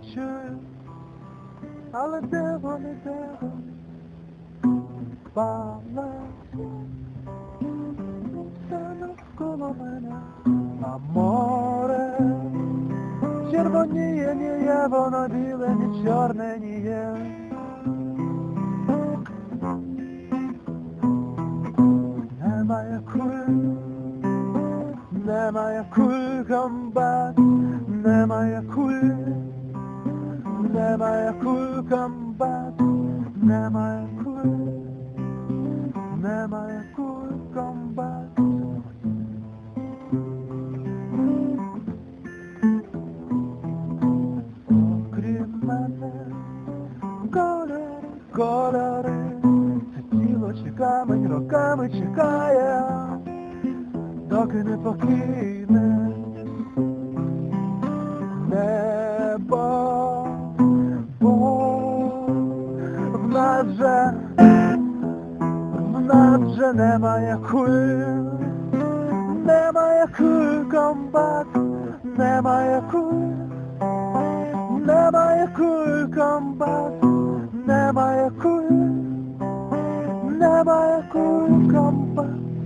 чую, але де вони, палаці, все навколо мене, а море червоніє, ніє, воно біле, ні чорне, ніє. Немає куль, комбат, немає куль, немає куль, комбат, немає куль, немає куль, комбат. Окрім мене, кольори, це тіло чи камень роками чекає, доки не покине небо, бо в нас же немає куль, немає куль, комбат, немає куль, немає куль, комбат, немає куль, немає куль, комбат.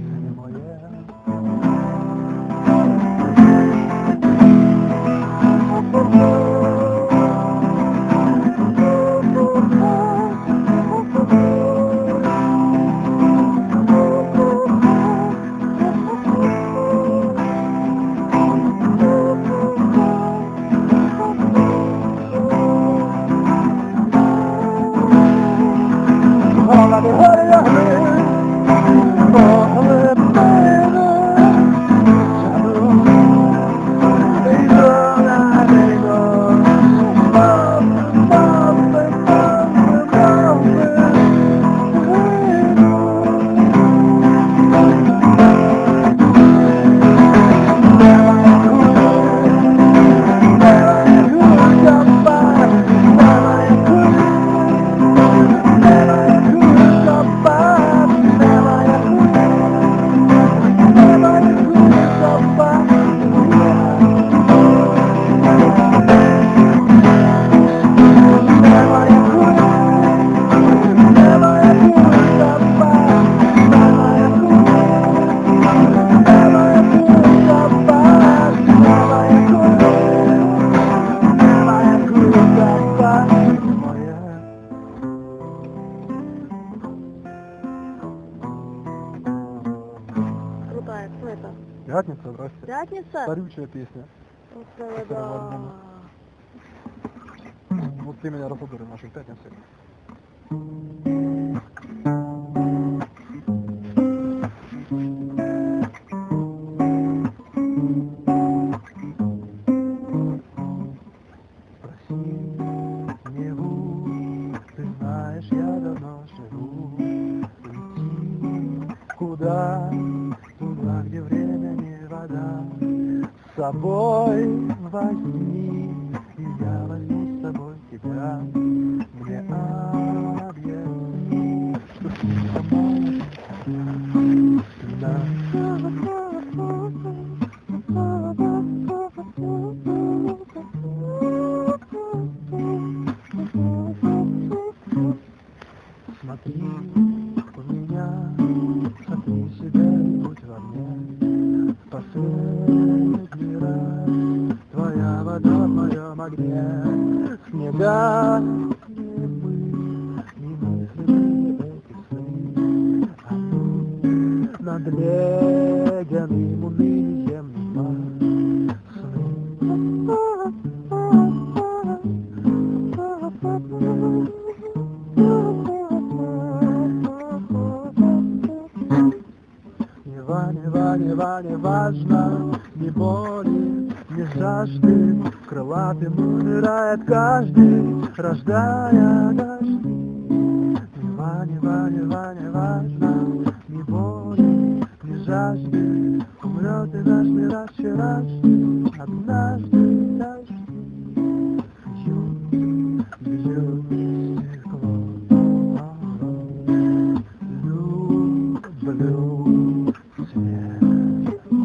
Кто это? Пятница, здрасте. Пятница? Старючая песня. Да. Вот ты меня разобрали в нашей пятнице. Ты знаешь, я давно живу. Уйти куда? Туда, где время не вода. С собой возьми, и я возьму с собой тебя. Мне объясни, что ты сама смотри у меня, смотри себя и будь во мне. В последний раз твоя вода в моем огне. Снега не мы, не мысли эти сны. Они над ледяным унынием не важно, ни боли, ни жажды, крылатым умирает каждый, рождая дожди. Не важно, ни боли, ни жажды, умрет и наш мир вчерашний, однажды дожди. Бьют стекло, люблю свет.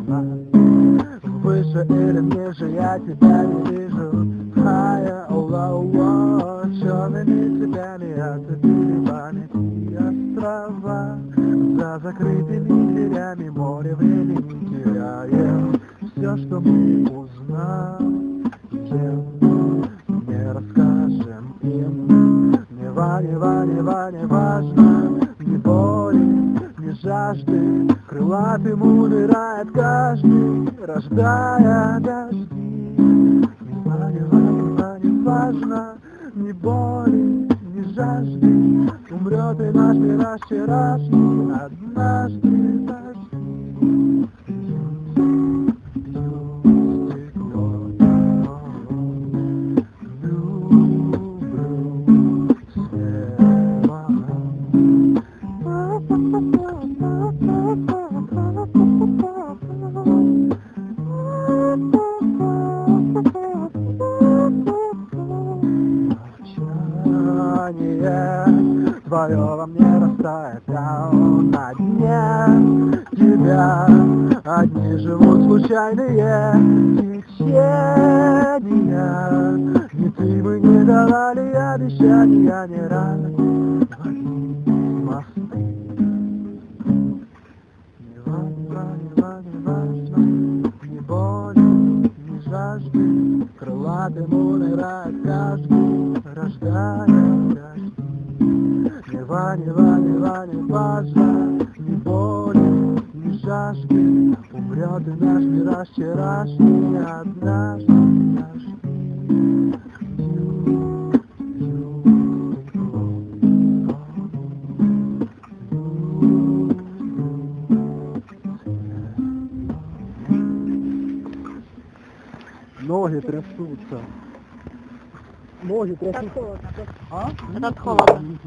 Выше или ниже я тебя не вижу. Higher or lower. закрытыми дверями, море времени теряем. Все, что мы узнаем, не расскажем им. Не важно, ни боли, ни жажды. Крылатым умирает каждый, рождая дожди. Не важно, ни боли, ни жажды. Умрет и наш мир вчерашний, однажды дожди. Твое во мне растает прямо на дне тебя. Одни живут случайные течения. Ни ты мы не давали обещания, не рано мосты. Не важно, ни боли, ни жажды. Крылатым умирает каждый, рождая дожди. Не важно, ни боли, ни жажды. Умрет и наш мир вчерашний, однажды дожди. Ноги трясутся. Ноги Это трясутся. холодно. А? Это холодно.